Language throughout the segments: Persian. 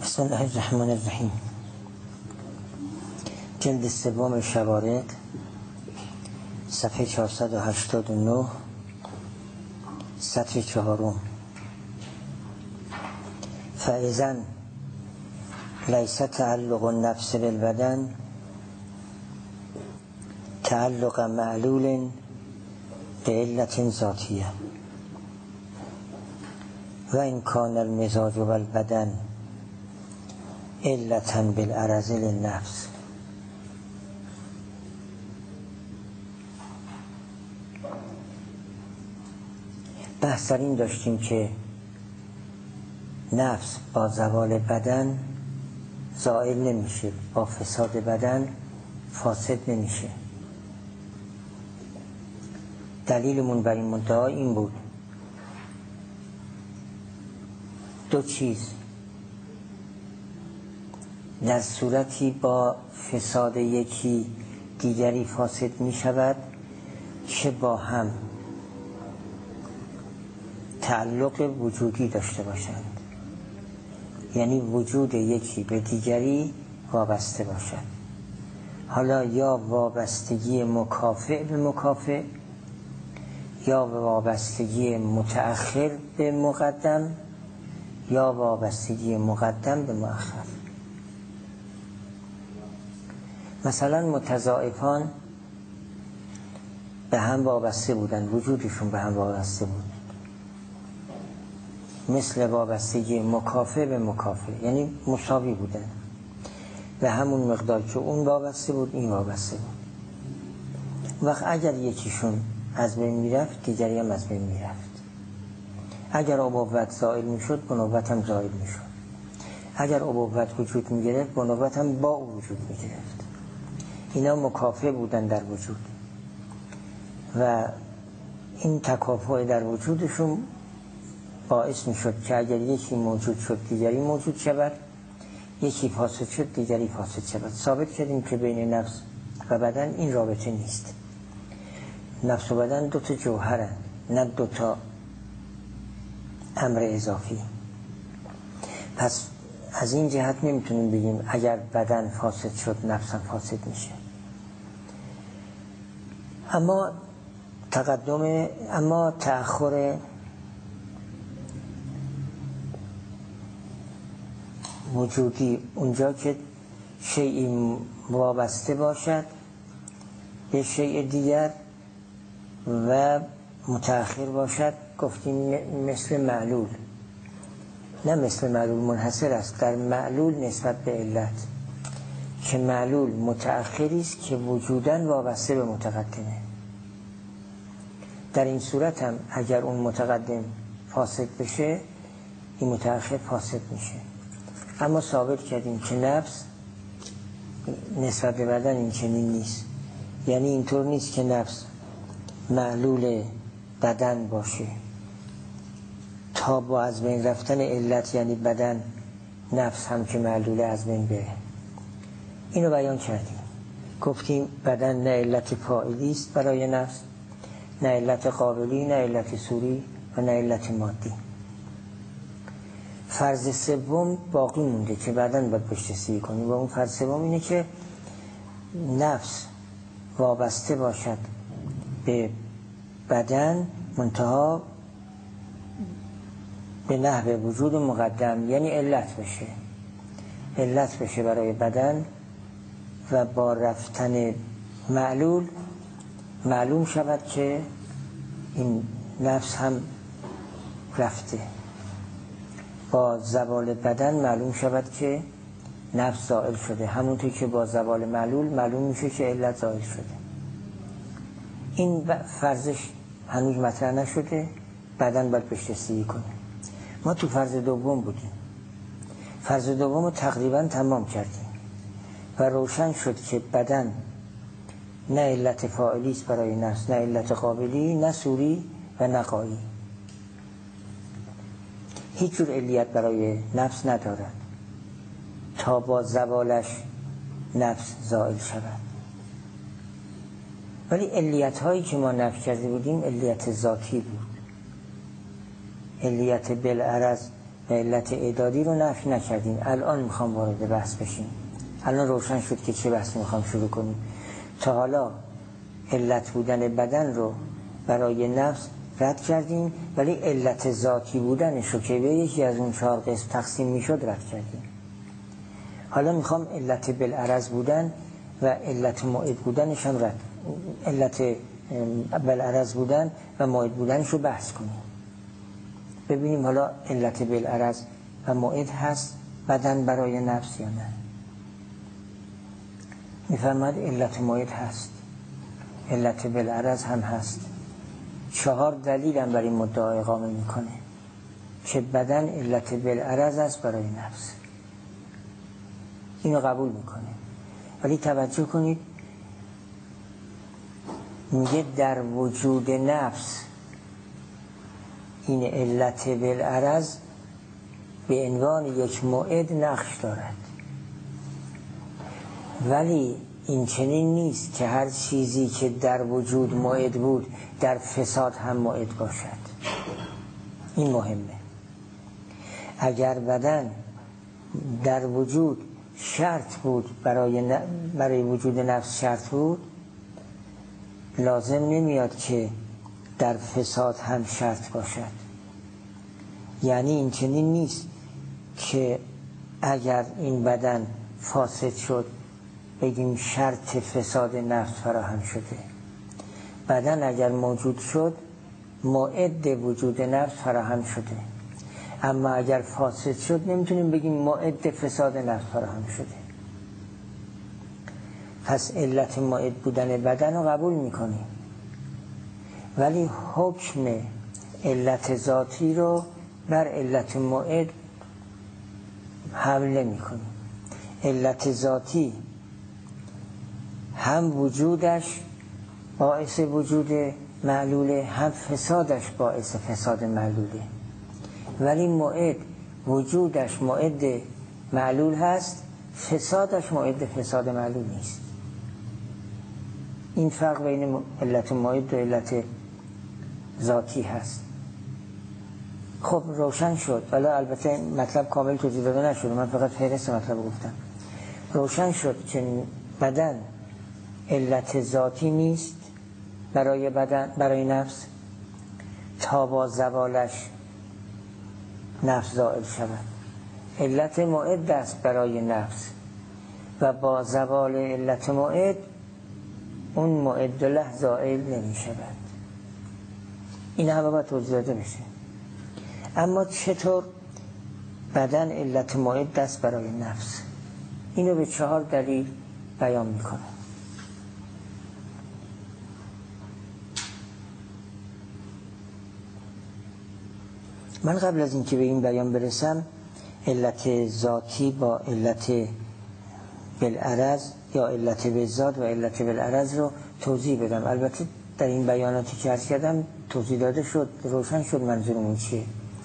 بسم الله الرحمن الرحیم. جلد سوم شوارق، صفحه 489، سطر 4. فاذا لیس تعلق النفس بالبدن تعلق معلول بعلة ذاتیه و این کان المزاج والبدن علة بالعرض للنفس. بحث در این داشتیم که نفس با زوال بدن زائل نمیشه، با فساد بدن فاسد نمیشه. دلیلمون بر این مدعا این بود: دو چیز در صورتی با فساد یکی دیگری فاسد می شود که با هم تعلق وجودی داشته باشند، یعنی وجود یکی به دیگری وابسته باشد. حالا یا وابستگی مکافئ به مکافئ، یا وابستگی متأخر به مقدم، یا وابستگی مقدم به مؤخر. مثلا متضاعفان به هم وابسته بودن، وجودشون به هم وابسته بود، مثل وابستگی مکافئ به مکافئ، یعنی مساوی بودن به همون مقدار که اون وابسته بود این وابسته بود. وقت اگر یکیشون از بین میرفت دیگری هم از بین میرفت. اگر ابوت زائل میشد بنوبت هم زائل میشد. اگر ابوت وجود میگرفت بنوبت هم با او وجود میگرفت. اینا مکافئ بودن در وجود و این تکافؤ در وجودشون باعث میشد که اگر یکی موجود شد دیگری موجود شود، یکی فاسد شد دیگری فاسد شود. ثابت کردیم که بین نفس و بدن این رابطه نیست. نفس و بدن دو تا جوهرن، نه دو تا امر اضافی. پس از این جهت نمیتونیم بگیم اگر بدن فاسد شد نفس هم فاسد میشه. اما تأخر وجودی، اونجا که شیئی وابسته باشد به شیء دیگر و متأخر باشد، گفتیم مثل معلول، نه مثل معلول منحصر است در معلول نسبت به علت، که معلول متأخری است که وجوداً وابسته به متقدمه. در این صورت هم اگر اون متقدم فاسد بشه این متأخر فاسد میشه. اما ثابت کردیم که نفس نسبت به بدن این چنین نیست. یعنی اینطور نیست که نفس معلول بدن باشه تا با از بین رفتن علت یعنی بدن نفس هم که معلول از بین بره. اینو بیان کردیم، گفتیم بدن نه علت فاعلی است برای نفس، نه علت قابلی، نه علت صوری و نه علت مادی. فرض سوم باقی مونده که بعداً باید بهش رسیدگی کنیم و اون فرض سوم اینه که نفس وابسته باشد به بدن منتها به نحو وجود مقدم، یعنی علت بشه برای بدن و با رفتن معلوم شود که این نفس هم رفته. با زوال بدن معلوم شود که نفس زائل شده، همونطور که با زوال معلوم میشه که علت زائل شده. این فرضش هنوز مطرح نشده، بعداً باید بهش رسیدگی کنیم. ما تو فرض دوم بودیم، فرض دوم رو تقریباً تمام کردیم و روشن شد که بدن نه علت فاعلی است برای نفس، نه علت قابلی، نه صوری و نه غایی. هیچ جور علیت برای نفس ندارد تا با زوالش نفس زائل شود. ولی علیت هایی که ما نفی کرده بودیم علیت ذاتی بود، علیت بالعرض و علت اعدادی رو نفی نکردیم. الان میخوام وارد بحث بشیم. الان روشن شد که چه بحثی میخوام شروع کنیم. تا حالا علت بودن بدن رو برای نفس رد کردیم، ولی علت ذاتی بودنش رو که به یکی از اون 4 قسم تقسیم میشد رد کردیم. حالا میخوام علت بالعرض بودن و علت موعد بودنش هم علت بالعرض بودن و موعد بودنش رو بحث کنیم. ببینیم حالا علت بالعرض و موعد هست بدن برای نفس یا نه. میفرماد علت موعد هست، علت بالعرض هم هست. 4 دلیل هم برای مدعا اقامه میکنه که بدن علت بالعرض است برای نفس. اینو قبول میکنه، ولی توجه کنید میگه در وجود نفس این علت بالعرض به عنوان یک موعد نقش دارد، ولی این چنین نیست که هر چیزی که در وجود موعد بود در فساد هم موعد باشد. این مهمه. اگر بدن در وجود شرط بود، برای وجود نفس شرط بود، لازم نمیاد که در فساد هم شرط باشد. یعنی این چنین نیست که اگر این بدن فاسد شد بگیم شرط فساد نفس فراهم شده. بدن اگر موجود شد موعد وجود نفس فراهم شده، اما اگر فاسد شد نمیتونیم بگیم موعد فساد نفس فراهم شده. پس علت موعد بودن بدن رو قبول میکنیم، ولی حکم علت ذاتی رو بر علت موعد حمله میکنیم. علت ذاتی هم وجودش باعث وجود معلوله، هم فسادش باعث فساد معلوله، ولی موعد وجودش موعد معلول هست، فسادش موعد فساد معلول نیست. این فرق بین علت موعد و علت ذاتی هست. خب روشن شد، ولی البته مطلب کامل توضیح داده نشد، من فقط فهرست مطلب گفتم. روشن شد که بدن علت ذاتی نیست برای بدن، برای نفس، تا با زوالش نفس زائل شود. علت موعد است برای نفس و با زوال علت موعد اون موعد له زائل نمی شود. این همه باید توضیح داده بشه. اما چطور بدن علت موعد است برای نفس؟ اینو به 4 دلیل بیان میکنه. من قبل از اینکه به این بیان برسم علت ذاتی با علت بالعرض یا علت بالذات و علت بالعرض رو توضیح بدم. البته در این بیاناتی که عرض کردم توضیح داده شد، روشن شد منظورمون چیه.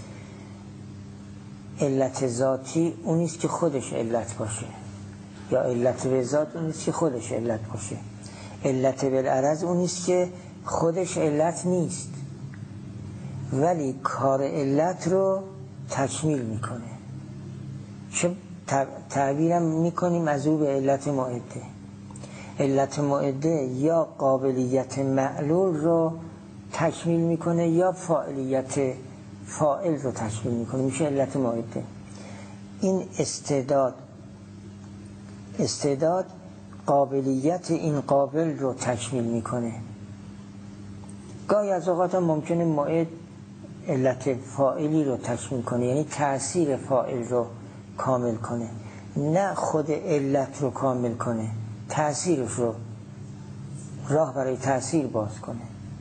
علت ذاتی اونیست که خودش علت باشه، یا علت بالذات اونیست که خودش علت باشه. علت بالعرض اونیست که خودش علت نیست ولی کار علت رو تکمیل میکنه. چه تعبیرم میکنیم از او به علت معده. علت معده یا قابلیت معلول رو تکمیل میکنه یا فاعلیت فاعل رو تکمیل میکنه، میشه علت معده. این استعداد قابلیت این قابل رو تکمیل میکنه. گاهی از اوقات هم ممکنه معد علت فاعلی رو تکمیل کنه، یعنی تأثیر فاعل رو کامل کنه، نه خود علت رو کامل کنه، تأثیرش رو راه برای تأثیر باز کنه.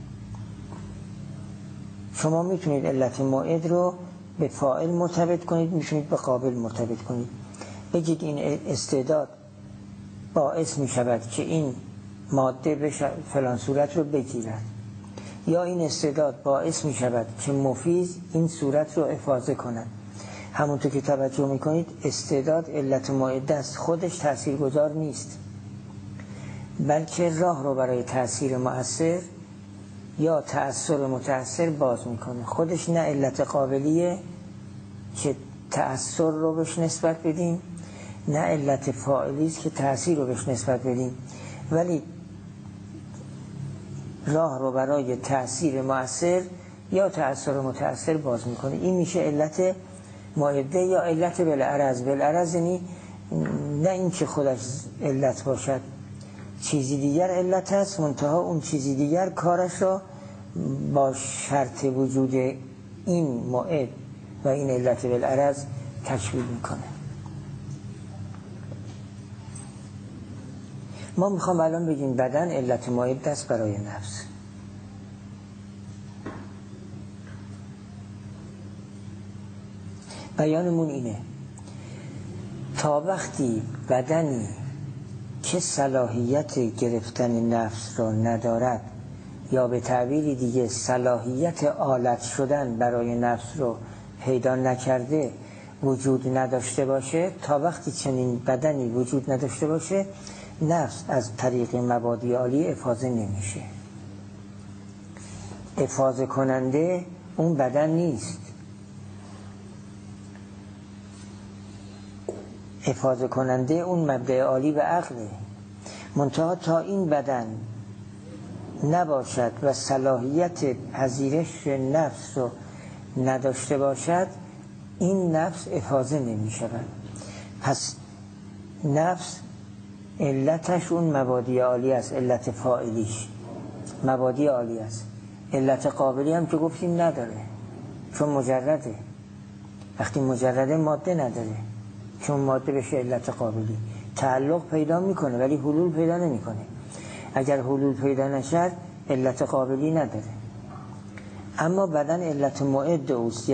شما میتونید علت موعد رو به فاعل مرتبط کنید، میتونید به قابل مرتبط کنید. بگید این استعداد باعث میشود که این ماده به فلان صورت رو بگیرد، یا این استعداد باعث میشود که مفیز این صورت رو افاضه کند. همونطور که توجه میکنید استعداد علت موعد است، خودش تاثیرگذار نیست، بلکه راه رو برای تأثیر مؤثر یا تأثیر متأثر باز میکنه. خودش نه علت قابلیه که تأثیر رو بهش نسبت بدیم، نه علت فاعلی است که تأثیر رو بهش نسبت بدیم، ولی راه رو برای تأثیر مؤثر یا تأثیر متأثر باز میکنه. این میشه علت مائده یا علت بالعرض. بالعرض یعنی نه این که خودش علت باشد، چیزی دیگر علت هست، منتها اون چیزی دیگر کارش را با شرط وجود این موعد و این علت بالعرض تشبیه میکنه. ما میخوام الان بگیم بدن علت موعد است برای نفس. بیانمون اینه تا وقتی بدنی که صلاحیت گرفتن نفس را ندارد یا به تعبیری دیگه صلاحیت آلت شدن برای نفس رو پیدا نکرده وجود نداشته باشه، تا وقتی چنین بدنی وجود نداشته باشه نفس از طریق مبادی عالی افاضه نمیشه. افاضه کننده اون بدن نیست، افاضه کننده اون مبدأ عالی و عقله. منتها تا این بدن نباشد و صلاحیت پذیرش نفس رو نداشته باشد این نفس افاضه نمی شود. پس نفس علتش اون مبادی عالی است، علت فاعلیش مبادی عالی است. علت قابلی هم که گفتیم نداره چون مجرده. وقتی مجرده ماده نداره، چون ماده بشه علت قابلی. تعلق پیدا میکنه ولی حلول پیدا نمیکنه. اگر حلول پیدا نشد علت قابلی نداره. اما بدن علت معد اوست،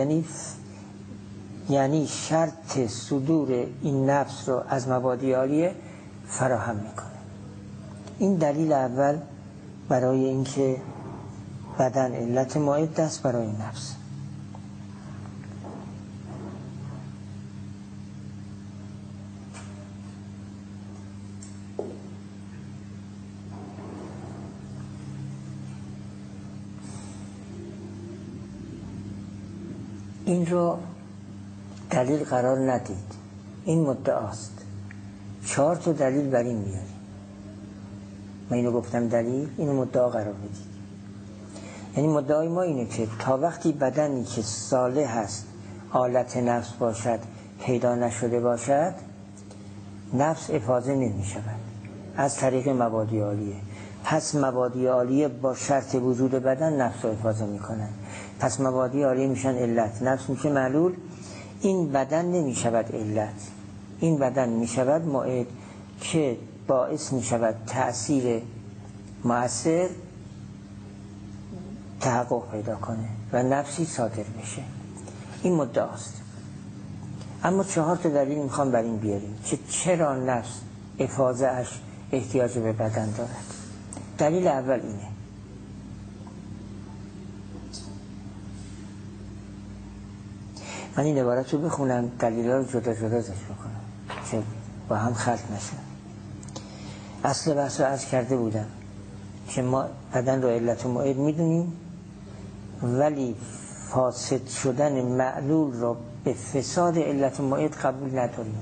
یعنی شرط صدور این نفس رو از مبادی عالیه فراهم میکنه. این دلیل اول برای اینکه بدن علت معد است برای نفس. این رو دلیل قرار ندید، این مدعاست. 4 تا دلیل بر این میاریم. من اینو گفتم دلیل، اینو مدعا قرار بدید. یعنی مدعای ما اینه که تا وقتی بدنی که صالح هست آلت نفس باشد پیدا نشده باشد نفس افاضه نمی شود از طریق مبادی عالیه. پس مبادی عالیه با شرط وجود بدن نفس رو افاضه می کنن. پس مبادی عالیه میشن علت، نفس میشه معلول. این بدن نمی شود علت، این بدن می شود موعد که باعث می شود تأثیر مؤثر تحقق پیدا کنه و نفسی صادر بشه. این مدعاست. اما 4 تا دلیل میخوام بر این بیاریم که چرا نفس افاضه اش احتیاج به بدن دارد. دلیل اول اینه: من این عبارت رو بخونم، دلیل ها رو جدا جدا ذکر کنم که با هم خلط نشن. اصل بحث رو عرض کرده بودم که ما بدن رو علت و موعد میدونیم ولی فاسد شدن معلول رو به فساد علت و موعد قبول نداریم.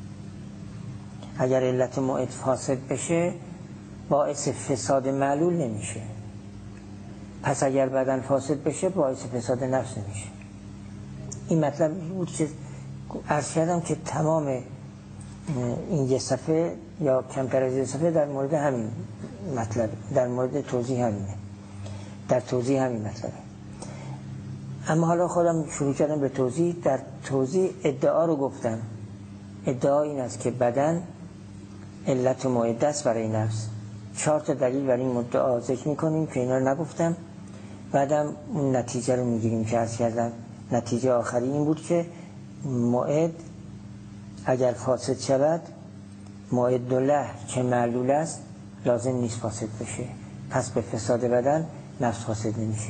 اگر علت و موعد فاسد بشه باعث فساد معلول نمیشه. پس اگر بدن فاسد بشه باعث فساد نفس نمیشه. این مطلب بود که عرض کردم که تمام این یه صفحه یا کمتر از یه صفحه در مورد همین مطلب، در مورد توضیح همینه، در توضیح همین مطلبه. اما حالا خودم شروع کردم به توضیح. در توضیح ادعا رو گفتم. ادعا این است که بدن علت و موعد است برای نفس. 4 تا دلیل برای این مدعا ذکر میکنیم که اینا رو نگفتم. بعدم اون نتیجه رو میگیریم که عرض کردم. نتیجه آخری این بود که موعد اگر فاسد شود، موعد له که معلول است لازم نیست فاسد بشه. پس به فساد بدن نفس فاسد نمیشه.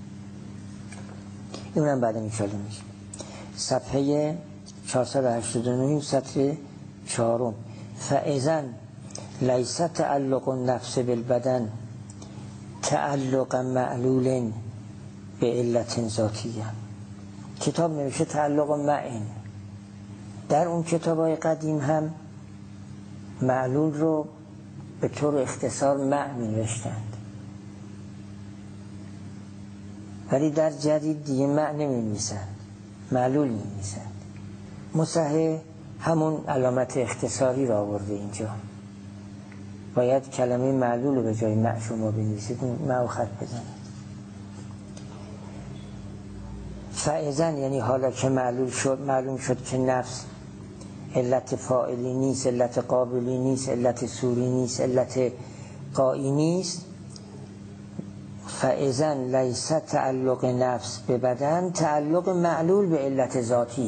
اینم بعد انشاءالله میشه. صفحه 489 سطر 4. فاذا لیس تعلق النفس بالبدن تعلق معلول به علت ذاتیه. کتاب نوشته تعلق معین، در اون کتابای قدیم هم معلول رو به طور اختصار مع می نوشتند، ولی در جدید دیگه مع نمی نویسند، معلول می نویسند. مصحح همون علامت اختصاری را آورده اینجا. باید کلمه معلول رو به جای مع شما بنویسید، مع و خط بزنید. فاذن یعنی حالا که معلوم شد که نفس علت فاعلی نیست، علت قابلی نیست، علت صوری نیست، علت قایی نیست. فاذن لیس تعلق نفس به بدن تعلق معلول به علت ذاتی.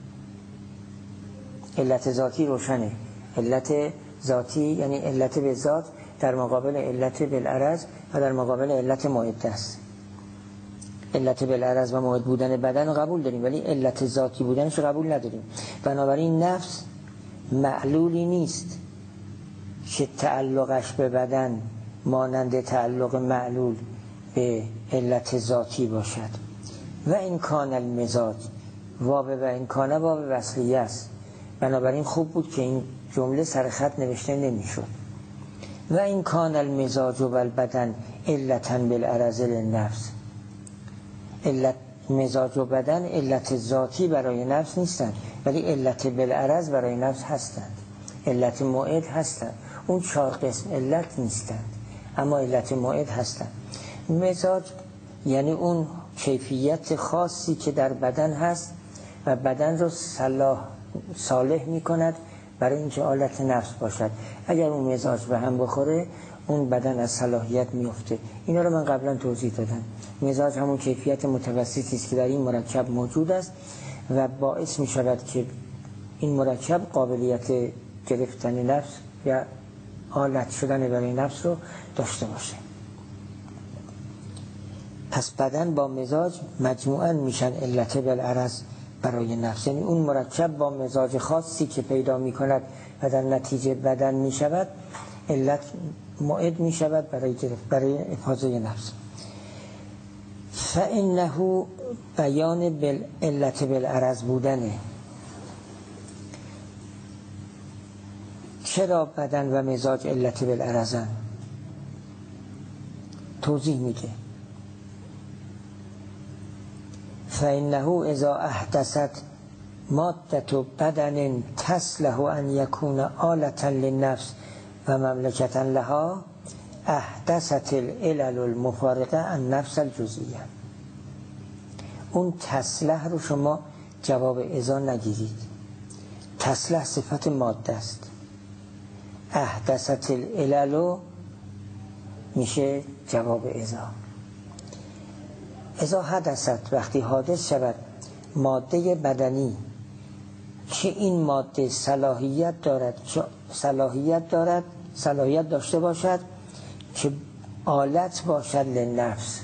علت ذاتی روشنه. علت ذاتی یعنی علت به ذات در مقابل علت بالعرض و در مقابل علت معده است. علت بالعرض و معد بودن بدن قبول داریم، ولی علت ذاتی بودنش قبول نداریم. بنابراین نفس معلولی نیست که تعلقش به بدن مانند تعلق معلول به علت ذاتی باشد. و این کان المزاج و این کانه باب وصلیه است. بنابراین خوب بود که این جمله سر خط نوشته نمیشد. و این کان المزاج و البدن علتا بالعرض للنفس. علت مزاج و بدن علت ذاتی برای نفس نیستند، ولی علت بالعرض برای نفس هستند. علت موعد هستند. اون 4 قسم علت نیستند، اما علت موعد هستند. مزاج یعنی اون کیفیت خاصی که در بدن هست و بدن رو صالح می کند برای اینکه آلت نفس باشد. اگر اون مزاج به هم بخوره اون بدن از صلاحیت میفته. اینا رو من قبلا توضیح دادم. مزاج همون کیفیت متوسطی است که در این مرکب موجود است و باعث می شود که این مرکب قابلیت گرفتن نفس یا آلت شدن برای نفس رو داشته باشه. پس بدن با مزاج مجموعاً میشن علت بالعرض برای نفس. یعنی اون مرکب با مزاج خاصی که پیدا می کند و در نتیجه بدن می شود علت موعد می شود برای افاضه نفس. فإنه بیان علت بالعرض بودنه. چرا بدن و مزاج علت بالعرضن؟ توضیح میده. فإنه اذا احدثت مادة بدن تصلح ان يكون آلة للنفس و مملکة لها احدثت العلل المفارقه عن نفس الجزئیه. اون تصلح رو شما جواب اذا نگیرید. تصلح صفت ماده است. احدثت العلل میشه جواب اذا حدثت وقتی حادث شود ماده بدنی که این ماده صلاحیت داشته باشد که آلت باشد لنفس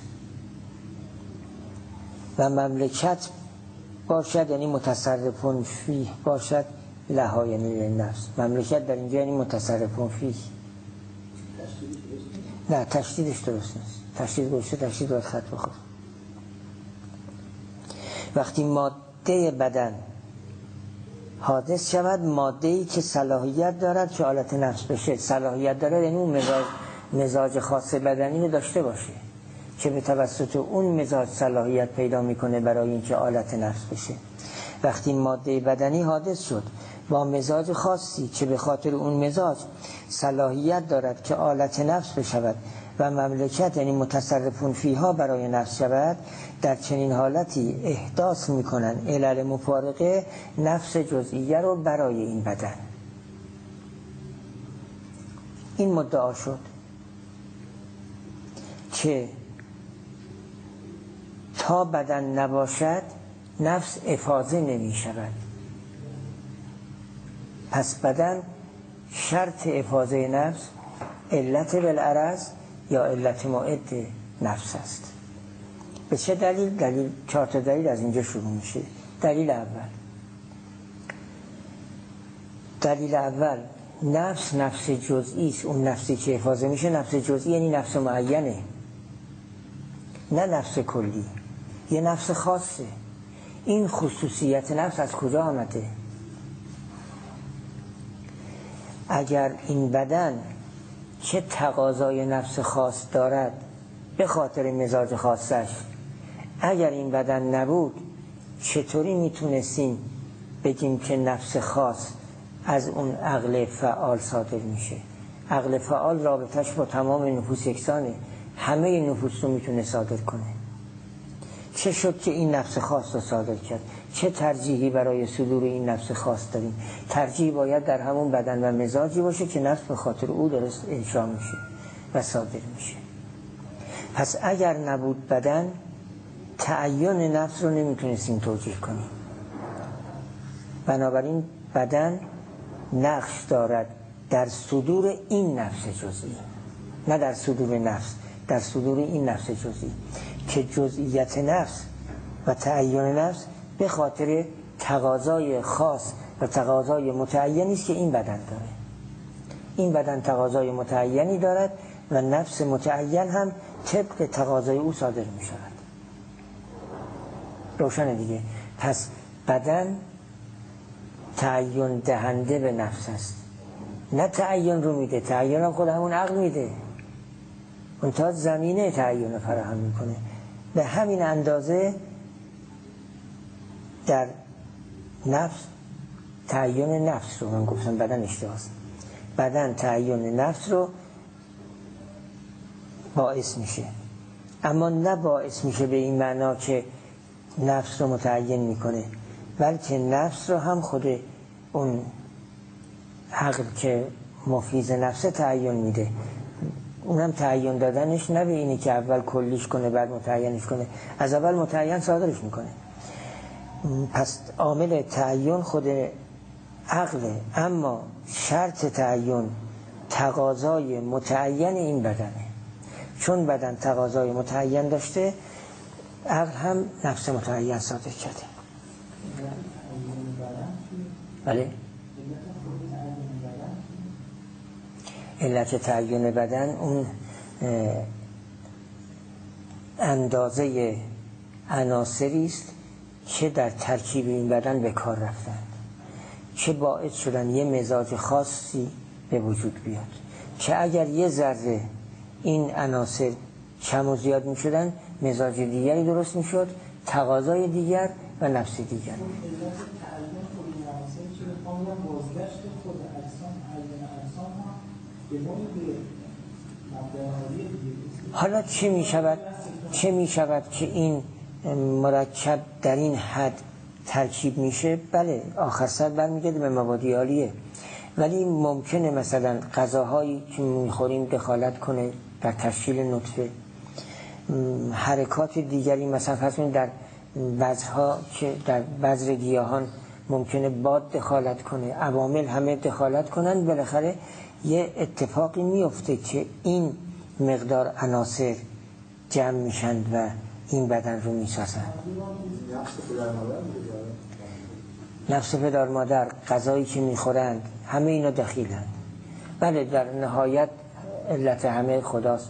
و مملکت باشد، یعنی متصرفون فیه باشد لها، یعنی لنفس. مملکت در اینجا یعنی متصرفون فیه. نه تشدیدش درست نیست. تشدید باید خط بخور. وقتی ماده بدن حادث شود، ماده‌ای که صلاحیت دارد که آلت نفس بشه، صلاحیت دارد یعنی اون مزاج خاص بدنی رو داشته باشه که به توسط اون مزاج صلاحیت پیدا میکنه برای اینکه آلت نفس بشه. وقتی ماده بدنی حادث شد با مزاج خاصی که به خاطر اون مزاج صلاحیت دارد که آلت نفس بشود و مملکت یعنی متصرفون فیها برای نفس شود، در چنین حالتی احداث میکنن علل مفارقه نفس جزئیه رو برای این بدن. این مدعا شد که تا بدن نباشد نفس افاضه نمی شود. پس بدن شرط افاضه نفس علت بالعرض یا علت موعد نفس است. به چه دلیل؟ 4 تا دلیل از اینجا شروع میشه. دلیل اول نفس جزئی است. اون نفسی که افاضه میشه نفس جزئی، یعنی نفس معینه، نه نفس کلی، یه نفس خاصه. این خصوصیت نفس از کجا آمده؟ اگر این بدن چه تقاضای نفس خاص دارد به خاطر مزاج خاصش، اگر این بدن نبود چطوری میتونستیم بگیم که نفس خاص از اون عقل فعال صادر میشه؟ عقل فعال رابطش با تمام نفوس یکسانه، همه نفوس رو میتونه صادر کنه. چه شد که این نفس خاص رو صادر کرد؟ چه ترجیحی برای صدور این نفس خاص داریم؟ ترجیح باید در همون بدن و مزاجی باشه که نفس به خاطر او درست انشا میشه و صادر میشه. پس اگر نبود بدن، تعین نفس رو نمیتونستیم توجیه کنیم. بنابراین بدن نقش دارد در صدور این نفس جزئی، نه در صدور نفس، در صدور این نفس جزئی که جزئیت نفس و تعین نفس به خاطر تقاضای خاص و تقاضای متعینی است که این بدن داره. این بدن تقاضای متعینی دارد و نفس متعین هم طبق تقاضای او صادر می شود. روشنه دیگه. پس بدن تعین دهنده به نفس است، نه تعین رو میده. تعین هم خود همون عقل میده، اون تا زمینه تعین فراهم میکنه. به همین اندازه در نفس تعین نفس رو من گفتم، بدن اشتباهه. بدن تعین نفس رو باعث میشه، اما نه باعث میشه به این معنا که نفس رو متعین میکنه، بلکه نفس رو هم خود اون عقل که مفیز نفسه تعین میده. اونم تعین دادنش نه به اینی که اول کلیش کنه بعد متعینش کنه، از اول متعین صادرش میکنه. پس عامل تعین خود عقله، اما شرط تعین تقاضای متعین این بدنه. چون بدن تقاضای متعین داشته، عقل هم نفس متعین صادر کرده. بله، علت تعین بدن اون اندازه عناصری است که در ترکیب این بدن به کار رفتن، چه باعث شدن یه مزاج خاصی به وجود بیاد، که اگر یه ذره این عناصر کم و زیاد می شدن، مزاج دیگری درست می شد، تقاضای دیگر و نفس دیگر. حالا چه می شود که این مرکب در این حد ترکیب میشه؟ بله، آخر سر برمیگرده به موادی عالیه، ولی ممکنه مثلا غذاهایی که میخوریم دخالت کنه در تشکیل نطفه، حرکات دیگری، مثلا فرض کنید در بذرها که در بذر گیاهان ممکنه باد دخالت کنه، عوامل همه دخالت کنن، بالاخره یه اتفاقی میفته که این مقدار عناصر جمع میشن و این بدن رو میسازن. نفس پدر مادر، غذایی که میخورند، همه اینا دخیلند. بله، در نهایت علت همه خداست.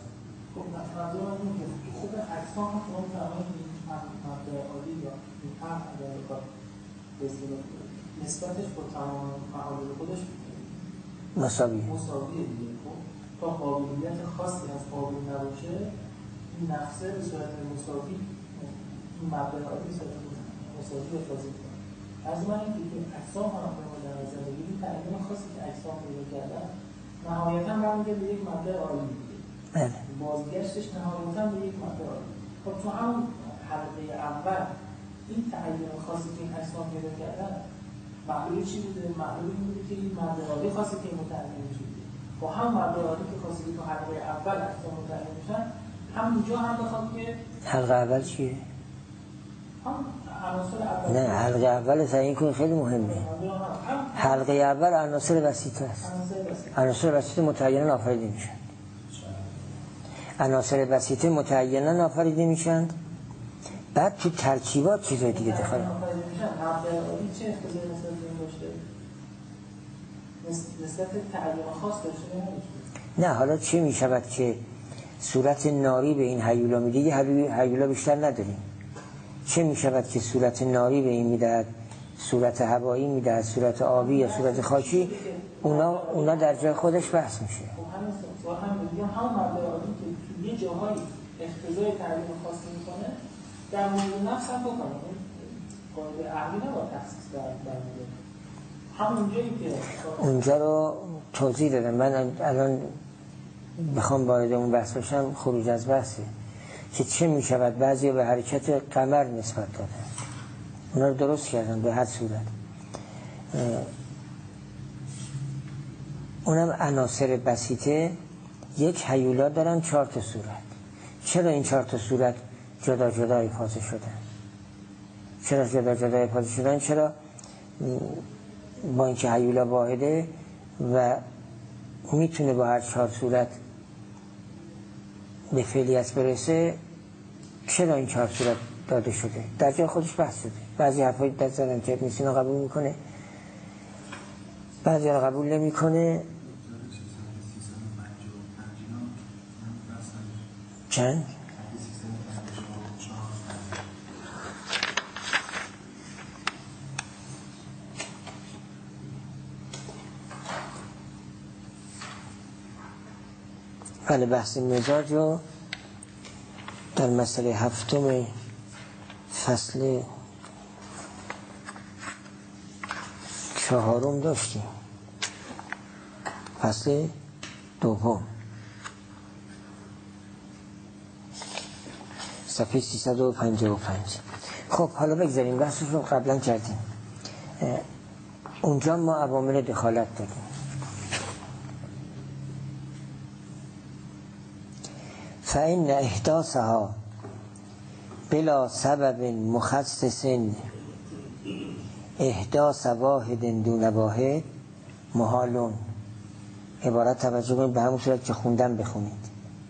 نسبتش با تمام معادل خودش مساویه دیگه. تا قابلیت خاصی از قابل نباشه، این نفسه به صورت مساوی این مبدأ عالی به صورت مساوی افرازی کنه. از من اینکه که اجسام هم در نظر بگیریم، تعیین خاصی که اجسام پیدا کردن نهایتاً برمیگرده به یک مبدأ عالی دیگه. بازگشتش نهایتاً به یک مبدأ عالی. خب تو هم حلقه اول این تعیین خاصی که این اجسام پیدا کردن معلوم چی بوده؟ معلوم این بوده که این مبدأ عالی خاصی که متعین شده با هم مبدأ عالی که خاصی که تو حلقه اول اجسام متعین میشن، همونجا هم بخواد که حلقه اول چیه؟ هم عناصر اول. نه، حلقه اول تعیین کنه خیلی مهمه. حلقه اول عناصر وسیطه است. عناصر وسیطه متعینا آفریده میشن. عناصر وسیطه متعینا آفریده میشن، بعد تو ترکیبات چیزای دیگه دخل. مبدأ عالی چه اختزای نسبت به این داشته؟ نسبت تعیین خاص داشته؟ نه، حالا چه میشود که صورت ناری به این هیولا میده؟ یه هیولا بیشتر نداریم. چه میشود که صورت ناری به این میدهد، صورت هوایی میدهد، صورت آبی یا صورت خاکی؟ اونا در جای خودش بحث میشه. خب همین سوال همین میگم، همون مبدأ عادی که تو یه جاهای اقتضای تعریف خاصی میکنه در مورد نفس هم بکنه. قاعده عقلی نباید تخصیص در مورد همون جایی که اونجا رو توضیح دادم. من الان بخوام وارد اون بحث بشم خروج از بحثه که چه میشود بعضی به حرکت قمر نسبت دادن، اونا رو درست کردن به هر صورت. اونم عناصر بسیطه یک هیولا دارن 4 تا صورت. چرا این 4 تا صورت جدا جدا افاضه شدن؟ چرا جدا جدا افاضه شدن؟ چرا با اینکه هیولا واحده و میتونه با هر 4 صورت به فعلیت برسه، چرا این 4 صورت داده شده؟ در جای خودش بحث شده. بعضی حرفایی دست زدن که نیست اینو قبول میکنه، بعضی رو قبول نمیکنه. چند؟ بله، بحث مزاج رو در مسئله 7 فصل 4 داشتیم. فصل 2 صفحه 355. خب حالا بگذاریم بحثش رو قبلا کردیم. اونجا ما عوامل دخالت داریم. فإن احداثها بلا سبب مخصص احداث واحد دون واحد محالون. عبارت توجه کنید به همون صورت که خوندم بخونید.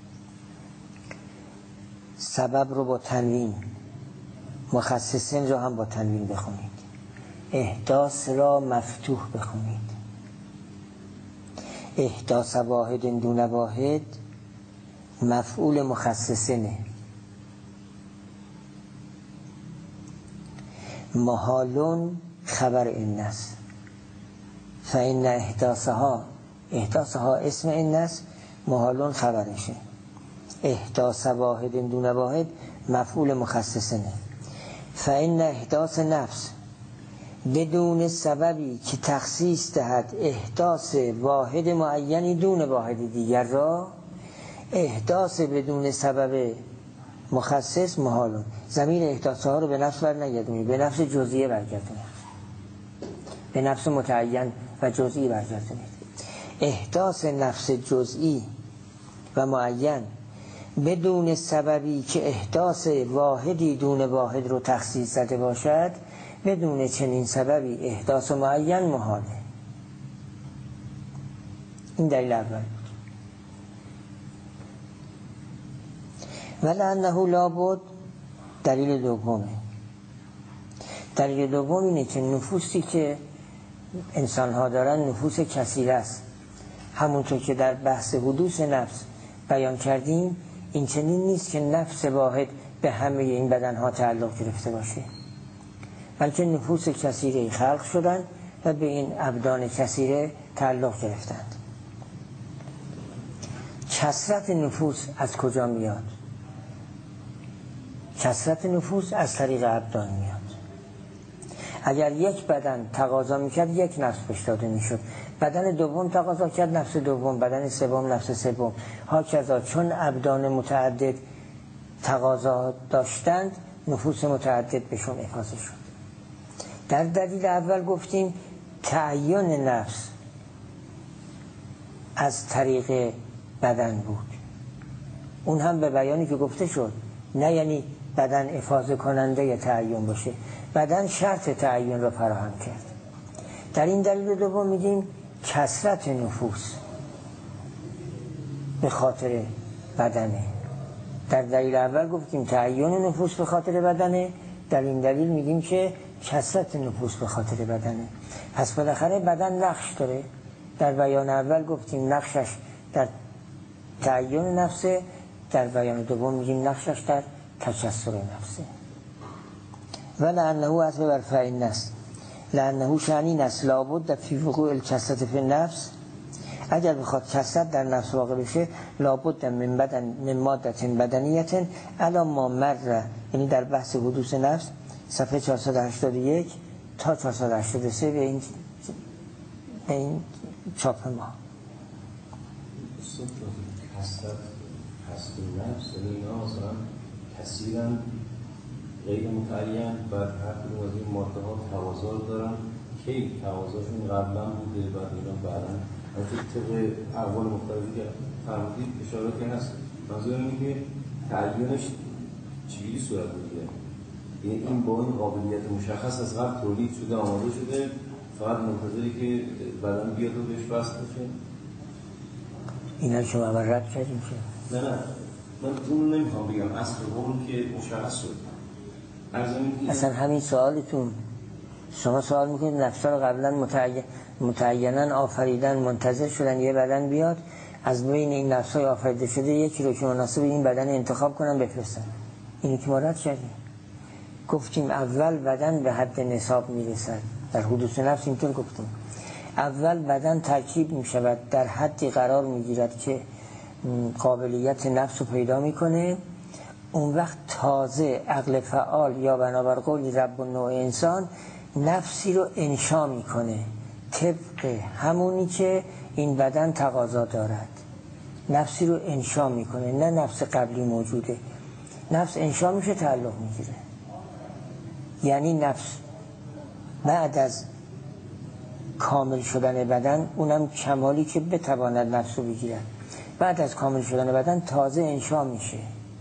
سبب رو با تنوین، مخصصین رو هم با تنوین بخونید. احداث را مفتوح بخونید. احداث واحد دون واحد مفعول مخصصینه. محالون خبر این است. فإن احداثها اسم این است، محالون خبرشه. احداث واحد دون واحد مفعول مخصصینه. فإن احداث نفس بدون سببی که تخصیص دهد احداث واحد معینی دون واحد دیگر را، احداث بدون سبب مخصص محالون. ضمیر احداث ها رو به نفس برنگردونید، به نفس جزئیه برگردونید، به نفس متعین و جزئی برگردونید. احداث نفس جزئی و معین بدون سببی که احداث واحدی دون واحد رو تخصیص زده باشد، بدون چنین سببی احداث معین محاله. این دلیل اول. ولأنه لابد دلیل دومه. دلیل دوم اینه که نفوسی که انسان ها دارن نفوس کثیره است. همونطور که در بحث حدوث نفس بیان کردیم، این چنین نیست که نفس واحد به همه این بدن ها تعلق گرفته باشه، بلکه نفوس کثیره خلق شدن و به این ابدان کثیره تعلق گرفتند. کثرت نفوس از کجا میاد؟ کثرت نفوس از طریق ابدان میاد. اگر یک بدن تقاضا میکرد یک نفس بهش داده میشد، بدن دوم تقاضا کرد نفس دوم، بدن سوم نفس سوم، هاکذا. چون ابدان متعدد تقاضا داشتند، نفوس متعدد بهشون افاضه شد. در دلیل اول گفتیم تعین نفس از طریق بدن بود. اون هم به بیانی که گفته شد، نه یعنی بدن افاضه کننده یا تعین باشه، بدن شرط تعین را فراهم کرد. در این دلیل دوم میگیم کثرت نفوس به خاطر بدنه. در دلیل اول گفتیم تعین نفوس به خاطر بدنه، در این دلیل میگیم که کثرت نفوس به خاطر بدنه. پس بالاخره بدن نقش داره. در بیان اول گفتیم نقشش در تعین نفسه، در بیان دوم میگیم نقشش در تجسر نفسه. ولأنه عطف بر فإن است. لانه شأنی است لابد فی وقوع الکسرة فی النفس، اگر بخواد کسرت در نفس واقع بشه لابد من مادة بدنیة علی ما مر، یعنی در بحث حدوث نفس صفحه 481 تا 483 به این چاپ ما. کسرت هست نفس یعنی اینا مثلا کثیرن غیر متعین و هر کدوم از این ماده ها تقاضا دارن که تقاضاشون قبلا بوده بعد اینا بعدن از طبق احوال مختلفی که فرمودید اشاراتی هست. منظور اینه که تعیینش چجوری صورت میگیره؟ یعنی این با این قابلیت مشخص از قبل تولید شده آماده شده فقط منتظری که بدن بیاد و بهش وصل بشه؟ اینا شما اول رد کردیم که نه من اون نمیخوام بگم اصل قول که مشخص شد. اصلا همین سوالتون شما سوال میکنید نفسا رو قبلا متعینن آفریدن منتظر شدن یه بدن بیاد از بین این نفسای آفریده شده یکی رو که مناسب این بدن انتخاب کنن بفرستن. اینی که ما رد کردیم گفتیم اول بدن به حد نصاب میرسد در حدوث نفس اینطور گفتیم اول بدن ترکیب میشود در حدی قرار میگیرد که قابلیت نفس رو پیدا میکنه اون وقت تازه عقل فعال یا بنابر قول رب النوع انسان نفسی رو انشا میکنه طبق همونی که این بدن تقاضا دارد نفسی رو انشا میکنه نه نفس قبلی موجوده نفس انشا میشه تعلق میگیره یعنی نفس بعد از کامل شدن بدن اونم کمالی که بتواند نفس رو بگیرد بعد از کامل شدن بدن تازه انشا میشه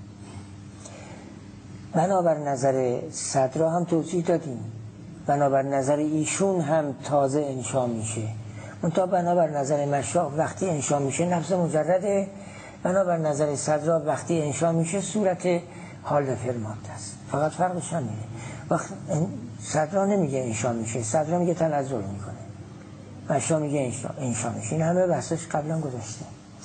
بنابر نظر صدرا هم توضیح دادیم بنابر نظر ایشون هم تازه انشا میشه منتها بنابر نظر مشاق وقتی انشا میشه نفس مجرده بنابر نظر صدرا وقتی انشا میشه صورت حال فرمات است فقط فرقش هم میره وقت صدرا نمیگه انشا میشه صدرا میگه تنزل میکنه مشاق میگه انشا میشه این همه بحثش قبلا گذاشته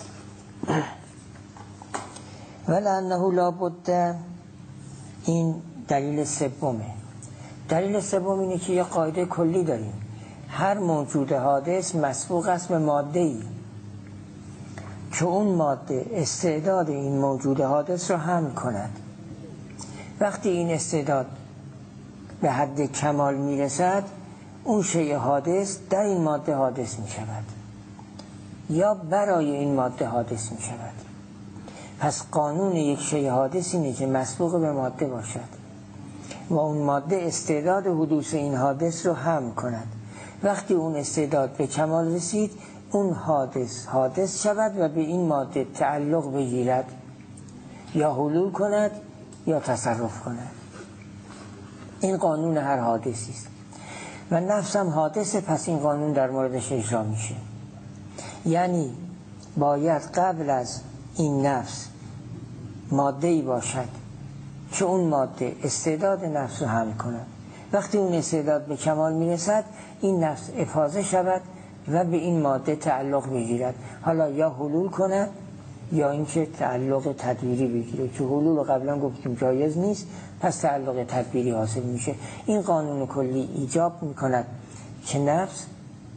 ولانه لابد این دلیل سومه دلیل سوم اینه که یه قاعده کلی داریم هر موجود حادث مسبوق است به ماده‌ای که اون ماده استعداد این موجود حادث رو حمل کند وقتی این استعداد به حد کمال میرسد اون شیء حادث در این ماده حادث می شود یا برای این ماده حادث می شود پس قانون یک شیء حادث اینه که مسبوق به ماده باشد و اون ماده استعداد حدوث این حادث رو حمل کند وقتی اون استعداد به کمال رسید اون حادث شود و به این ماده تعلق بگیرد یا حلول کند یا تصرف کند این قانون هر حادثی است و نفس هم حادثه پس این قانون در موردش اجرا میشه یعنی باید قبل از این نفس ماده‌ای باشد که اون ماده استعداد نفس رو حمل کند وقتی اون استعداد به کمال میرسد این نفس افاضه شود و به این ماده تعلق بگیرد حالا یا حلول کند یا اینکه تعلق تدبیری بگیره که حلول رو قبلا گفتیم جایز نیست پس تعلق تدبیری حاصل میشه این قانون کلی ایجاب میکند که نفس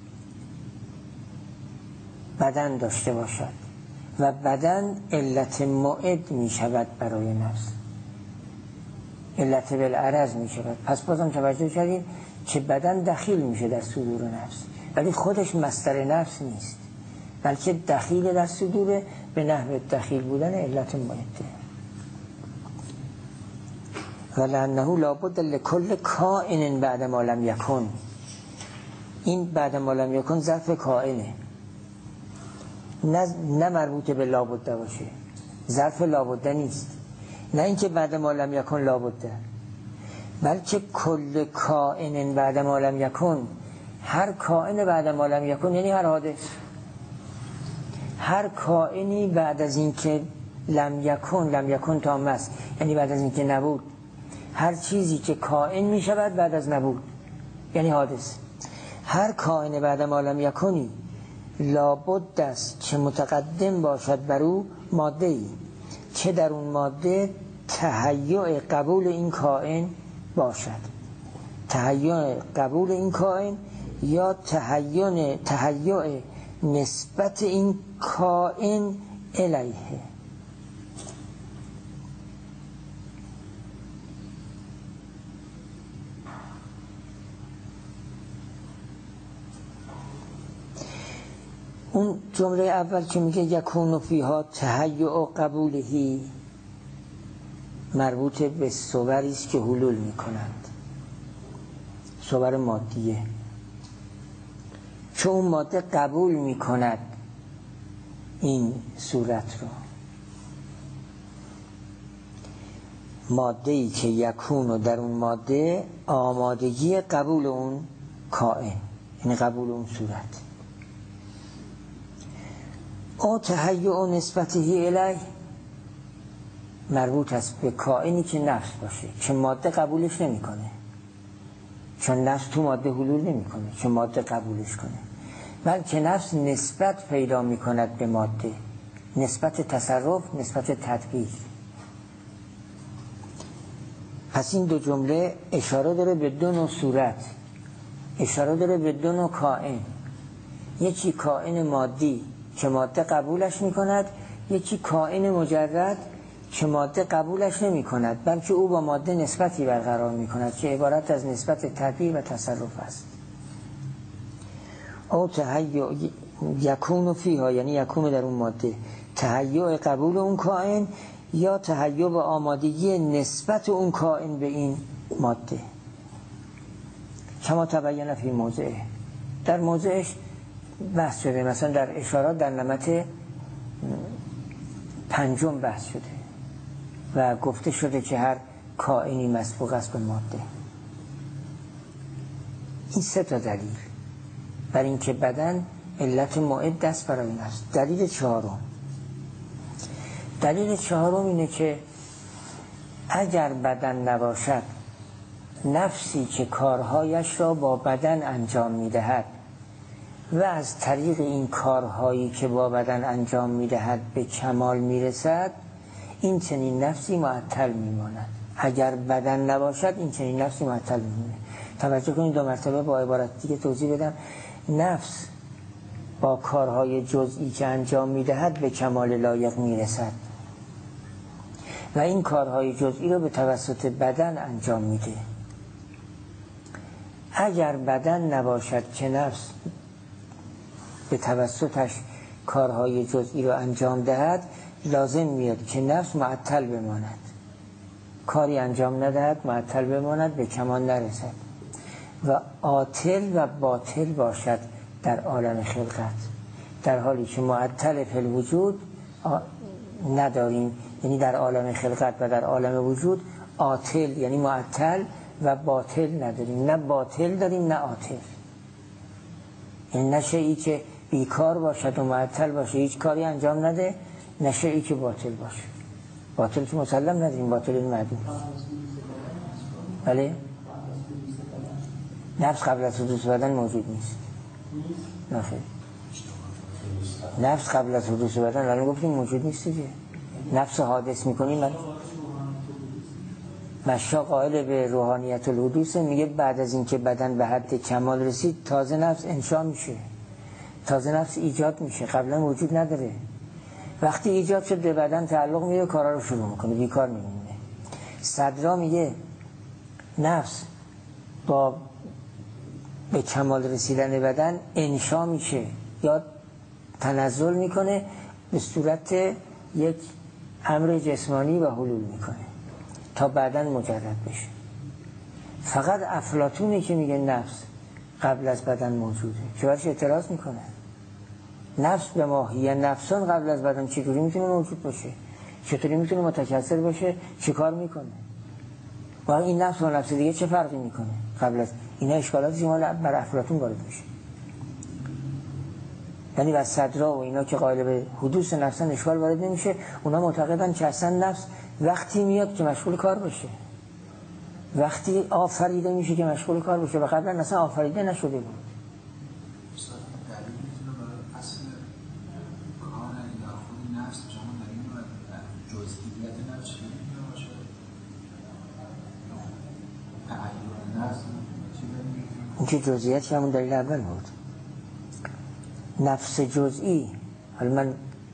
بدن داشته باشد و بدن علت معد میشود برای نفس علت بالعرض میشود پس بازم توجه کردید که بدن دخیل میشه در صدور نفس ولی خودش مصدر نفس نیست بلکه دخیل در صدور به نحو دخیل بودن علت معده ولانه لابد لکل کائن بعد ما لم یکن این بعد ما لم یکن ظرف کائنه نه مربوط به لابد باشه ظرف لابد نیست نه اینکه بعد ما لم یکن لابد بلکه کل کائن بعد ما لم یکن هر کائن بعد ما لم یکن یعنی هر حادث هر کائنی بعد از اینکه لم یکن تام است یعنی بعد از اینکه نبود هر چیزی که کائن می شود بعد از نبود یعنی حادث هر کائن بعد ما لم یکنی لابد است که متقدم باشد بر او ماده‌ای که در اون ماده تهیع قبول این کائن باشد تهیع قبول این کائن یا تهیع نسبت این کائن الیه. اون جمله اول که میگه یکون فیها تهیع قبولهی مربوط به صوری است که حلول میکنند، صور مادیه، چون اون ماده قبول میکند این صورت رو. ماده‌ای که یکون و در اون ماده آمادگی قبول اون کائن، یعنی قبول اون صورت. او تهیع نسبته الیه مربوط است به کائنی که نفس باشه، که ماده قبولش نمیکنه، چون نفس تو ماده حلول نمیکنه، چون ماده قبولش کنه، بلکه نفس نسبت پیدا میکند به ماده، نسبت تصرف، نسبت تدبیر. پس این دو جمله اشاره داره به دو نوع صورت، اشاره داره به دو نوع کائن. یکی کائن مادی که ماده قبولش میکند، یکی کائن مجرد که ماده قبولش نمی کند، بلکه او با ماده نسبتی برقرار می کند که عبارت از نسبت تدبیر و تصرف است. او تهیع یکون فیها، یعنی یکون در اون ماده تهیع قبول اون کائن یا تهیع و آمادگی نسبت اون کائن به این ماده. کما تبین فی موضعه، در موضعش بحث شده، مثلا در اشارات در نمط 5 بحث شده و گفته شده که هر کائنی مسبوق است به ماده. این 3 دلیل بر این که بدن علت معد است برای نفس. دلیل چهارم اینه که اگر بدن نباشد، نفسی که کارهایش را با بدن انجام میدهد و از طریق این کارهایی که با بدن انجام میدهد به کمال میرسد، این چنین نفسی معطل میماند. اگر بدن نباشد این چنین نفسی معطل میمونه. توجه کنید 2 مرتبه با عبارت دیگه توضیح بدم. نفس با کارهای جزئی که انجام میدهد به کمال لایق میرسد و این کارهای جزئی رو به توسط بدن انجام میده. اگر بدن نباشد که نفس به توسطش کارهای جزئی رو انجام دهد، لازم میاد که نفس معطل بماند، کاری انجام ندهد، معطل بماند، به کمال نرسد و عاطل و باطل باشد در عالم خلقت، در حالی که معطل فی الوجود نداریم. یعنی در عالم خلقت و در عالم وجود عاطل یعنی معطل و باطل نداریم، نه باطل داریم نه عاطل. یعنی نه شیئی که بیکار باشد و معطل باشه، هیچ کاری انجام نده، نه شیئی که باطل باشه. باطل که مسلم نداریم، باطل این معدوم. بله؟ نفس قبل از حدوث بدن موجود نیست. نه خیلی. نفس قبل از حدوث بدن الان گفتیم موجود نیست دیگه. نفس حادث میکنیم. مشا قائل به روحانیت الحدوث، میگه بعد از اینکه بدن به حد کمال رسید تازه نفس انشا میشه، تازه نفس ایجاد میشه، قبلا وجود نداره. وقتی ایجاد شد به بدن تعلق میره، کارا رو شروع میکنه، بیکار میمونه. صدرا میگه نفس با به کمال رسیدن بدن انشا میشه یا تنزل میکنه به صورت یک امر جسمانی و حلول میکنه تا بعداً مجرد بشه. فقط افلاطونه که میگه نفس قبل از بدن موجوده، که برش اعتراض میکنه. نفس به ماهیه نفسان قبل از بدن چطوری میتونه موجود باشه؟ چطوری میتونه متکثر باشه؟ چه کار میکنه؟ و این نفس و نفس دیگه چه فرقی میکنه قبل از اینا؟ اشکالاتی که بر افلاطون وارد میشه. یعنی بر صدرا و اینا که قائل به حدوث نفسن اشکال وارد نمیشه. اونا معتقدن که اصلا نفس وقتی میاد که مشغول کار باشه، وقتی آفریده میشه که مشغول کار باشه و قبلا اصلا آفریده نشده بود. این که جزئیات همون دلیل اول بود. نفس جزئی، حالا من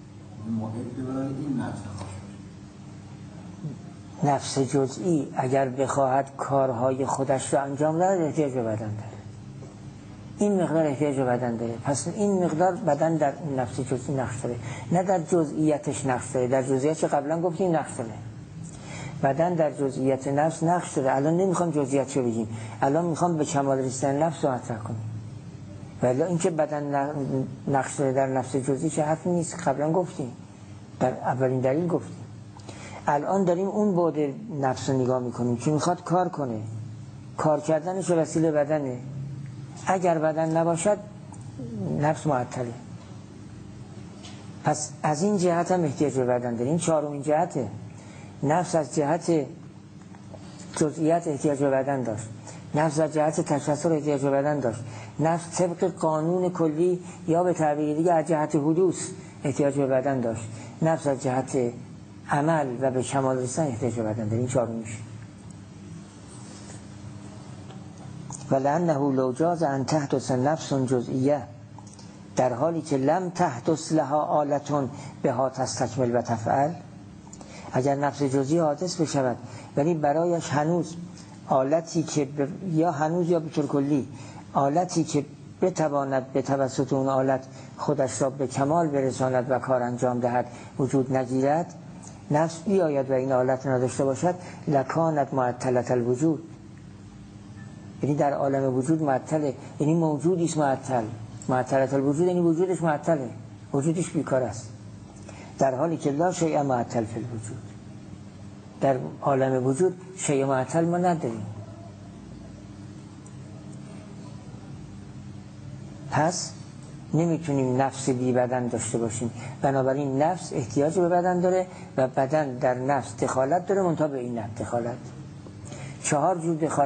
نفس جزئی اگر بخواهد کارهای خودش رو انجام دهد احتیاج به بدن داره، این مقدار احتیاج به بدن داره، پس این مقدار بدن در نفس جزئی نقش داره، نه در جزئیاتش نقش داره. در جزئیاتش قبلا گفتیم نقش داره، بدن در جزئیات نفس نقش داره. الان نمیخوام جزئیاتشو بگیم، الان میخوام به کمال رسیدن نفس رو مطرح کنیم. ولی اینکه بدن نقش داره در نفس جزئی چه حرفی نیست، قبلا گفتیم، در اولین دلیل گفتیم. الان داریم اون بعد نفس رو نگاه میکنیم که میخواد کار کنه، کار کردنش وسیله بدنه. اگر بدن نباشد نفس معطله. پس از این جهت هم احتیاج به بدن داریم. چهارمین جهته، نفس از جهت جزئیات احتیاج به بدن داشت، نفس از جهت تشخص احتیاج به بدن داشت، نفس طبق قانون کلی یا به تعبیر دیگه از جهت حدوث احتیاج به بدن داشت، نفس از جهت عمل و به کمال رسیدن احتیاج به بدن داره. این چهارمیش. ولأنه لو جاز ان تحدث نفس جزئیه، در حالی که لم تحدث لها آلتون بها تستکمل و تفعل، اگر نفس جزئی حادث بشود ولی برایش هنوز آلتی که یا هنوز یا به طور کلی آلتی که بتواند به توسط اون آلت خودش را به کمال برساند و کار انجام دهد وجود نگیرد، نفس بیاید و این آلت نداشته باشد، لکانت معطلة الوجود، یعنی در عالم وجود معطله، یعنی موجودی است معطل. معطلة الوجود یعنی وجودش معطله، وجودش بیکار است. در حالی که لا شیء معطل فی الوجود، در عالم وجود شیء معطل ما نداریم. پس نمیتونیم نفس بی بدن داشته باشیم. بنابراین نفس احتیاج به بدن داره و بدن در نفس دخالت داره، منتها به این نفس دخالت. چهار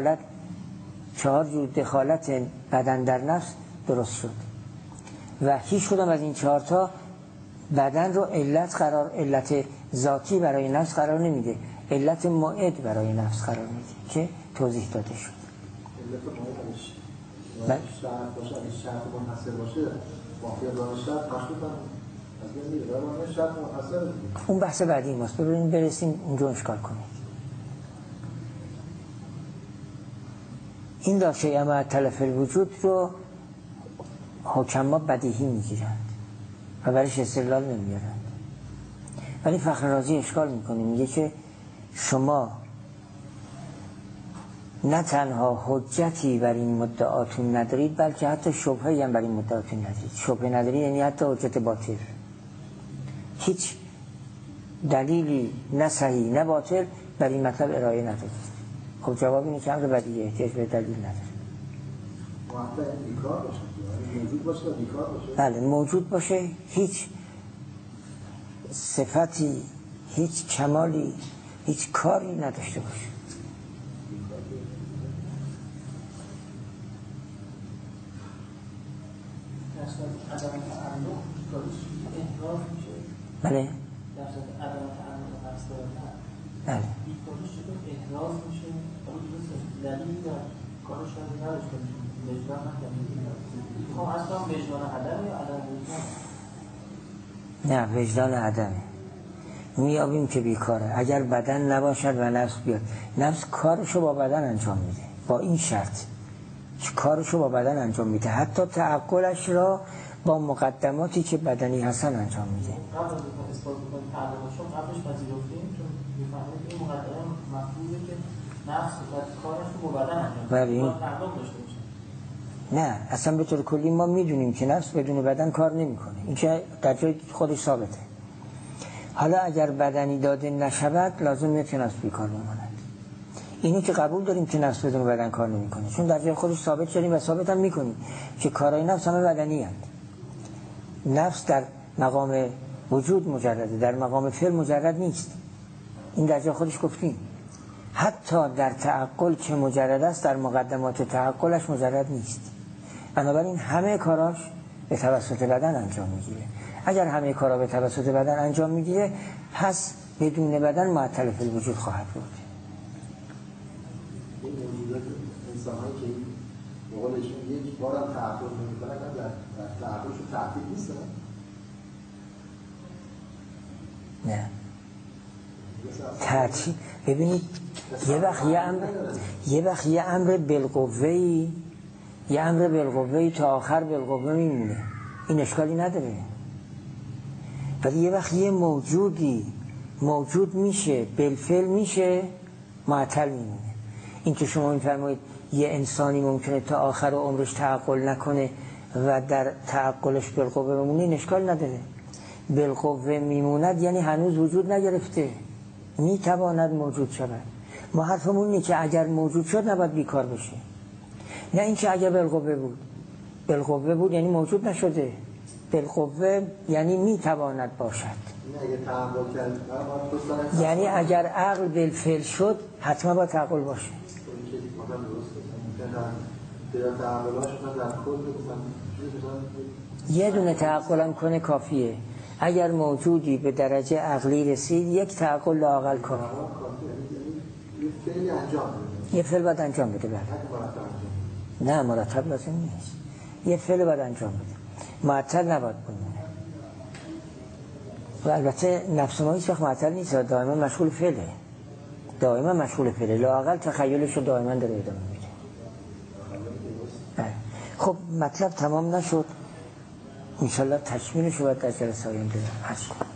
جور دخالت بدن در نفس درست شد و هیچ کدام از این چهارتا بدن رو علت ذاتی برای نفس قرار نمیده، علت معد برای نفس قرار میده که توضیح داده شد. علت معدش شرط باشه، اگه شرط منحصر باشه واقعا داره شرط مشروط هم از بین میره، ولی شرط منحصر دیگه اون بحث بعدی ماست. ببینیم برسیم اونجا اشکال کنیم. این لا شیء معطل فی الوجود رو حکما بدیهی میگیرند و برایش استدلال نمیارند. ولی فخر رازی اشکال میکنه، میگه که شما نه تنها حجتی بر این مدعاتون ندارید بلکه حتی شبهه‌ای هم بر این مدعاتون ندارید. شبهه ندارید یعنی حتی حجت باطل، هیچ دلیلی نه صحیح نه باطل بر این مطلب ارائه ندارید. خب جواب اینه که امر بدیهی احتیاج به دلیل نداره. معطل بیکار باشه، موجود باشه و بیکار باشه. بله موجود باشه، هیچ صفتی، هیچ کمالی، هیچ کاری نداشته باشه. بله بله احراز میشه دلیل در کارش رو نداشته باشه، وجدان نکنه. خب اصلا وجدان عدم یا عدم وجدان؟ نه وجدان عدمه. میابیم که بیکاره. اگر بدن نباشد و نفس بیاد، نفس کارشو با بدن انجام میده، با این شرط که کارشو با بدن انجام میده، حتی تعقلش را با مقدماتی که بدنی هستن انجام میده. قبل از اینکه اثبات کنیم تعلمشون قبلش پذیرفتیم چون میفهمیم که این مقدمه مفروضه که نفس و کارش رو با بدن انجام میده. بله. باید تعلم داشته باشه. نه اصلا به طور کلی ما میدونیم که نفس بدون بدن کار نمیکنه، این که در جای خودش ثابته. حالا اگر بدنی داده نشود لازم نیست که نفس بیکار بماند. اینی که قبول داریم که نفس بدون بدن کار نمیکنه، چون در جای خودش ثابت کردیم و ثابت هم میکنیم که کارهای نفس همه بدنی هست. نفس در مقام وجود مجرده، در مقام فعل مجرد نیست. این در جای خودش گفتیم. حتی در تعقل که مجرد است در مقدمات تعقلش مجرد نیست. بنابراین همه کاراش به توسط بدن انجام میگیره. اگر همه کارا به توسط بدن انجام میگیره پس بدون بدن معطل فی الوجود خواهد بود. این موجودات انسان‌هایی که این قولشون یک بارم تعقل نمی‌کنن، در تعقلشون تعقیل نیست. نه تعطیل. ببینید یه وقت یه امر بالقوه‌ای تا آخر بالقوه میمونه، این اشکالی نداره. ولی یه وقت یه موجودی موجود میشه بالفعل میشه معطل میمونه. این که شما میفرمایید یه انسانی ممکنه تا آخر عمرش تعقل نکنه و در تعقلش بالقوه بمونه، این اشکال نداره. بالقوه میموند یعنی هنوز وجود نگرفته، میتواند موجود شود. ما حرفمون اینه که اگر موجود شد نباید بیکار بشه، نه اینکه اگر بالقوه بود یعنی موجود نشده. بالقوه یعنی میتواند باشد، یعنی اگر عقل بالفعل شد حتما باید تعقل باشه. یه دونه تعقل هم کنه کافیه. اگر موجودی به درجه عقلی رسید یک تعقل لااقل کنه، یه فعل باید انجام بده. نه مرتب لازم نیست، یه فعل باید انجام بده، معطل نباید بمونه. و البته نفس ما هیچ وقت معطل نیست، دائما مشغول فعله، لااقل تخیلش رو دائما داره ادامه میده. خب مطلب تمام نشد، انشالله تکمیلش رو باید در جلسه آینده عرض کنم.